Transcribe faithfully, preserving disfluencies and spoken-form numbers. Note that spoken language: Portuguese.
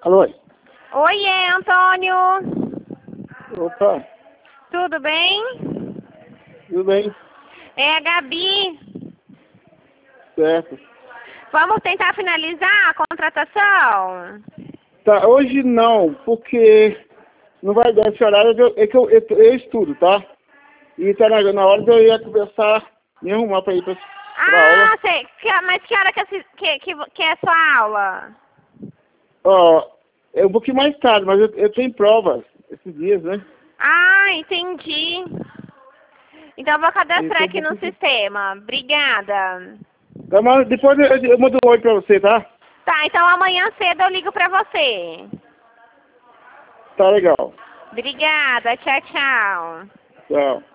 Alô? Oiê, Antônio. Opa, Tudo bem? tudo bem? É a Gabi. Certo. Vamos tentar finalizar a contratação? Tá, hoje não, porque não vai dar esse horário, eu- é que eu, eu, eu estudo, tá? E tá na, na hora de eu ir conversar, me arrumar pra ir pra, pra Ah, aula. sei. Que, mas que hora que, assi- que, que, que é a sua aula? Ó, é um pouquinho mais tarde, mas eu, eu tenho provas esses dias, né? Ah, entendi. Então eu vou E cadastrar tem um aqui no pouquinho... sistema. Obrigada. Tá, mas depois eu, eu mando um oi pra você, tá? Tá, então amanhã cedo eu ligo pra você. Tá legal. Obrigada. Tchau, tchau. Tchau.